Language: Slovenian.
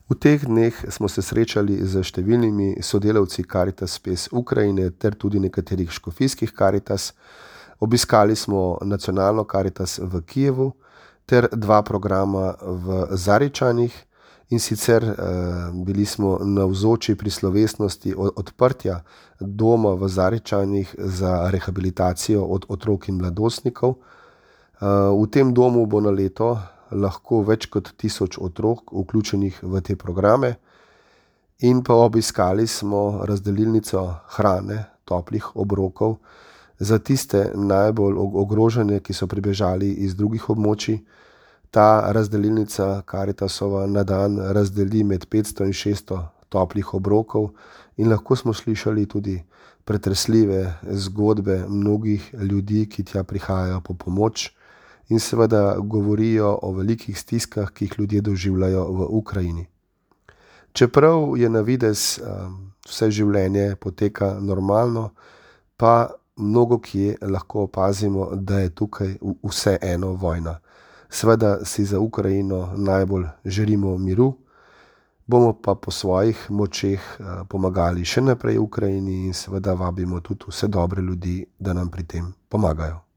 V teh dneh smo se srečali z številnimi sodelavci Caritas Spes Ukrajine ter tudi nekaterih škofijskih Caritas. Obiskali smo nacionalno Caritas v Kijevu ter 2 programa v Zaričanih, in sicer bili smo navzoči pri slovesnosti odprtja doma v Zaričanih za rehabilitacijo otrok in mladostnikov. V tem domu bo na leto lahko več kot 1000 otrok vključenih v te programe, in pa obiskali smo razdelilnico hrane, toplih obrokov za tiste najbolj ogrožene, ki so pribežali iz drugih območij. Ta razdelilnica Caritasova na dan razdeli med 500 in 600 toplih obrokov in lahko smo slišali tudi pretresljive zgodbe mnogih ljudi, ki tja prihajajo po pomoč in seveda govorijo o velikih stiskah, ki jih ljudje doživljajo v Ukrajini. Čeprav je na videz vse življenje poteka normalno, pa mnogokje lahko opazimo, da je tukaj vseeno vojna. Seveda si za Ukrajino najbolj želimo miru, bomo pa po svojih močeh pomagali še naprej Ukrajini in seveda vabimo tudi vse dobre ljudi, da nam pri tem pomagajo.